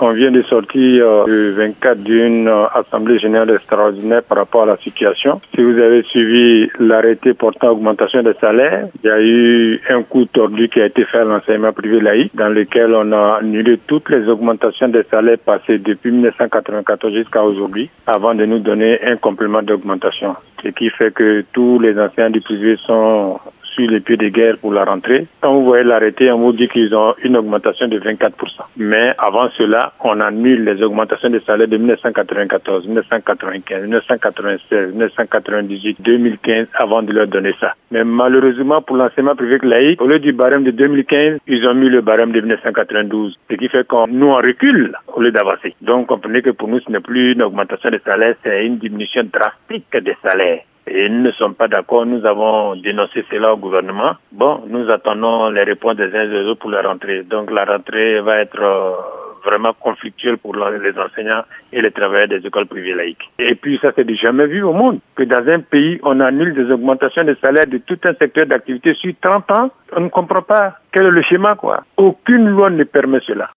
On vient de sortir le 24 d'une assemblée générale extraordinaire par rapport à la situation. Si vous avez suivi l'arrêté portant augmentation des salaires, il y a eu un coup tordu qui a été fait à l'enseignement privé laïque dans lequel on a annulé toutes les augmentations des salaires passées depuis 1994 jusqu'à aujourd'hui avant de nous donner un complément d'augmentation. Ce qui fait que tous les enseignants du privé sont sur les pieds de guerre pour la rentrée. Quand vous voyez l'arrêté, on vous dit qu'ils ont une augmentation de 24%. Mais avant cela, on annule les augmentations des salaires de 1994, 1995, 1996, 1998, 2015 avant de leur donner ça. Mais malheureusement, pour l'enseignement privé laïque, au lieu du barème de 2015, ils ont mis le barème de 1992. Ce qui fait qu'on nous en recule au lieu d'avancer. Donc, comprenez que pour nous, ce n'est plus une augmentation des salaires, c'est une diminution drastique des salaires. Et nous ne sommes pas d'accord, nous avons dénoncé cela au gouvernement. Bon, nous attendons les réponses des uns et des autres pour la rentrée. Donc la rentrée va être vraiment conflictuelle pour les enseignants et les travailleurs des écoles privées laïques. Et puis ça, c'est du jamais vu au monde, que dans un pays, on annule des augmentations de salaire de tout un secteur d'activité sur 30 ans. On ne comprend pas quel est le schéma, quoi. Aucune loi ne permet cela.